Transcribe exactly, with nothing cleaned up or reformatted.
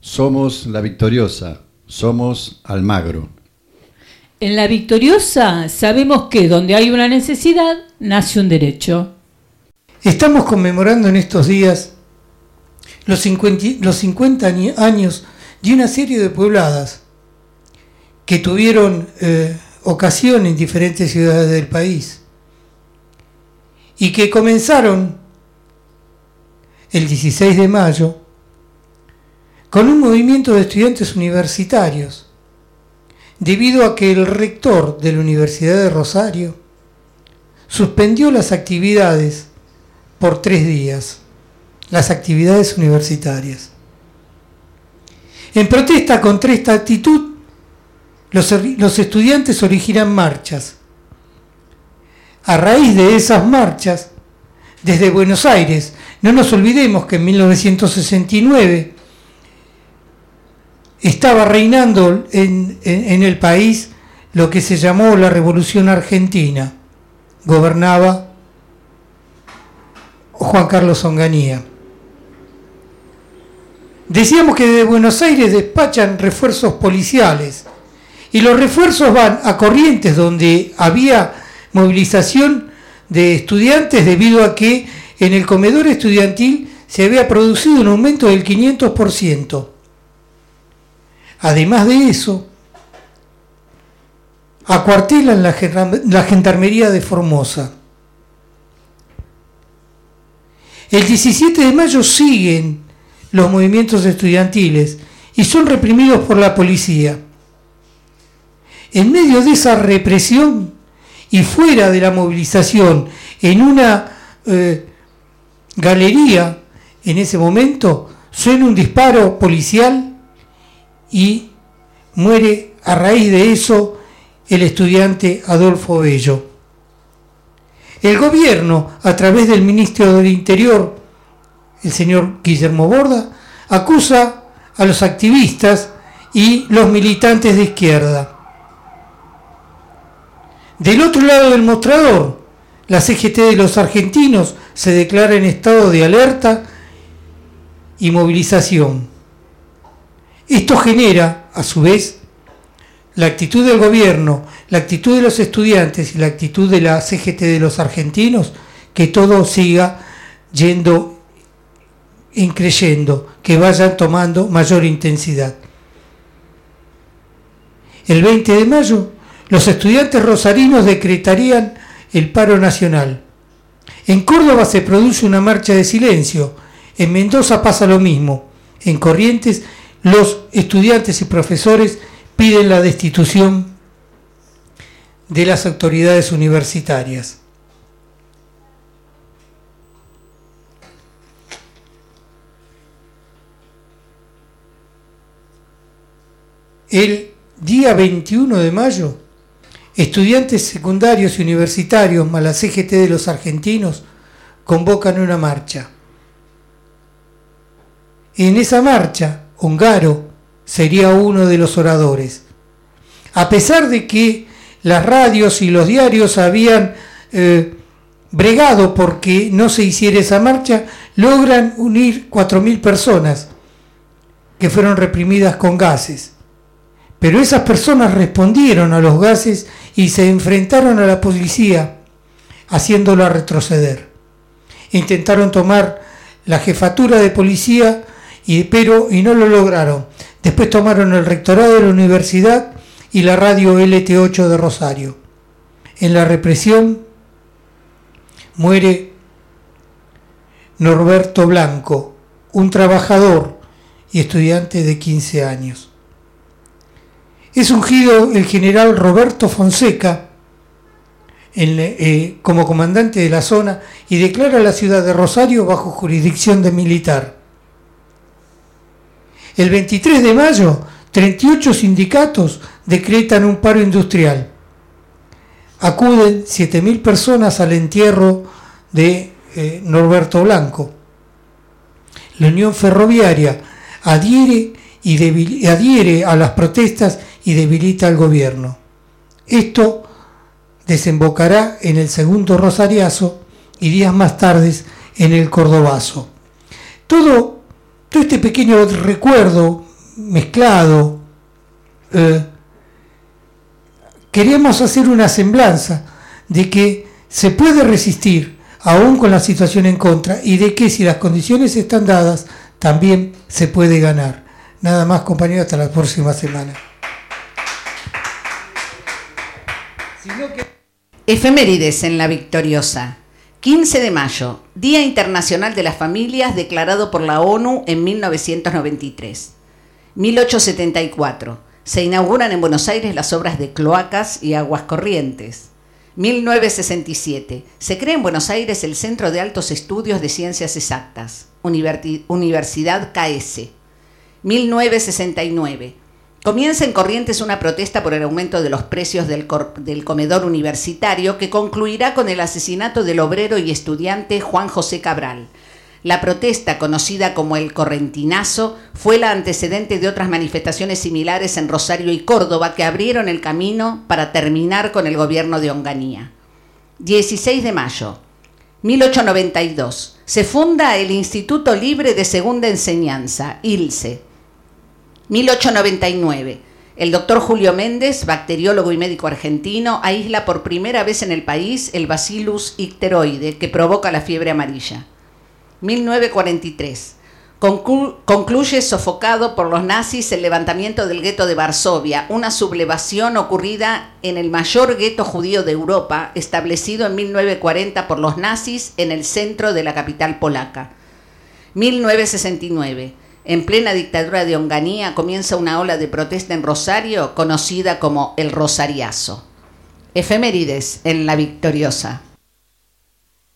Somos la victoriosa, somos Almagro. En la victoriosa sabemos que donde hay una necesidad, nace un derecho. Estamos conmemorando en estos días los cincuenta, los cincuenta años de una serie de puebladas que tuvieron eh, ocasión en diferentes ciudades del país y que comenzaron el dieciséis de mayo con un movimiento de estudiantes universitarios, debido a que el rector de la Universidad de Rosario suspendió las actividades por tres días, las actividades universitarias. En protesta contra esta actitud, los, los estudiantes originan marchas. A raíz de esas marchas, desde Buenos Aires, no nos olvidemos que en mil novecientos sesenta y nueve estaba reinando en, en, en el país lo que se llamó la Revolución Argentina. Gobernaba Juan Carlos Onganía. Decíamos que desde Buenos Aires despachan refuerzos policiales y los refuerzos van a Corrientes, donde había movilización de estudiantes debido a que en el comedor estudiantil se había producido un aumento del quinientos por ciento. Además de eso, acuartelan la, la gendarmería de Formosa. El diecisiete de mayo siguen los movimientos estudiantiles y son reprimidos por la policía. En medio de esa represión y fuera de la movilización, en una eh, galería, en ese momento, suena un disparo policial y muere a raíz de eso el estudiante Adolfo Bello. El gobierno, a través del ministro del Interior, el señor Guillermo Borda, acusa a los activistas y los militantes de izquierda. Del otro lado del mostrador, la C G T de los argentinos se declara en estado de alerta y movilización. Esto genera, a su vez, la actitud del gobierno, la actitud de los estudiantes y la actitud de la C G T de los argentinos, que todo siga yendo increyendo, que vayan tomando mayor intensidad. El veinte de mayo, los estudiantes rosarinos decretarían el paro nacional. En Córdoba se produce una marcha de silencio. En Mendoza pasa lo mismo. En Corrientes, los estudiantes y profesores piden la destitución de las autoridades universitarias. El día veintiuno de mayo, estudiantes secundarios y universitarios más la C G T de los argentinos convocan una marcha. En esa marcha, Ongaro sería uno de los oradores. A pesar de que las radios y los diarios habían eh, bregado porque no se hiciera esa marcha, logran unir cuatro mil personas que fueron reprimidas con gases. Pero esas personas respondieron a los gases y se enfrentaron a la policía, haciéndola retroceder. Intentaron tomar la jefatura de policía, y, pero y no lo lograron. Después tomaron el rectorado de la universidad y la radio L T ocho de Rosario. En la represión muere Norberto Blanco, un trabajador y estudiante de quince años. Es ungido el general Roberto Fonseca en, eh, como comandante de la zona y declara la ciudad de Rosario bajo jurisdicción de militar. El veintitrés de mayo, treinta y ocho sindicatos decretan un paro industrial. Acuden siete mil personas al entierro de eh, Norberto Blanco. La Unión Ferroviaria adhiere, y debil, adhiere a las protestas y debilita al gobierno. Esto desembocará en el segundo rosariazo y días más tarde en el cordobazo. Todo, todo este pequeño recuerdo mezclado. Eh, queríamos hacer una semblanza de que se puede resistir aún con la situación en contra y de que si las condiciones están dadas también se puede ganar. Nada más, compañeros, hasta la próxima semana. Efemérides en La Victoriosa. quince de mayo, Día Internacional de las Familias, declarado por la ONU en mil novecientos noventa y tres. mil ochocientos setenta y cuatro. Se inauguran en Buenos Aires las obras de cloacas y aguas corrientes. mil novecientos sesenta y siete. Se crea en Buenos Aires el Centro de Altos Estudios de Ciencias Exactas, Universi- Universidad K S. mil novecientos sesenta y nueve. Comienza en Corrientes una protesta por el aumento de los precios del, cor- del comedor universitario que concluirá con el asesinato del obrero y estudiante Juan José Cabral. La protesta, conocida como el Correntinazo, fue la antecedente de otras manifestaciones similares en Rosario y Córdoba que abrieron el camino para terminar con el gobierno de Onganía. dieciséis de mayo, mil ochocientos noventa y dos. Se funda el Instituto Libre de Segunda Enseñanza, I L S E. mil ochocientos noventa y nueve. El doctor Julio Méndez, bacteriólogo y médico argentino, aísla por primera vez en el país el Bacillus icteroide que provoca la fiebre amarilla. mil novecientos cuarenta y tres. Conclu- concluye sofocado por los nazis el levantamiento del gueto de Varsovia, una sublevación ocurrida en el mayor gueto judío de Europa, establecido en mil novecientos cuarenta por los nazis en el centro de la capital polaca. mil novecientos sesenta y nueve. En plena dictadura de Onganía comienza una ola de protesta en Rosario conocida como el Rosariazo. Efemérides en La Victoriosa.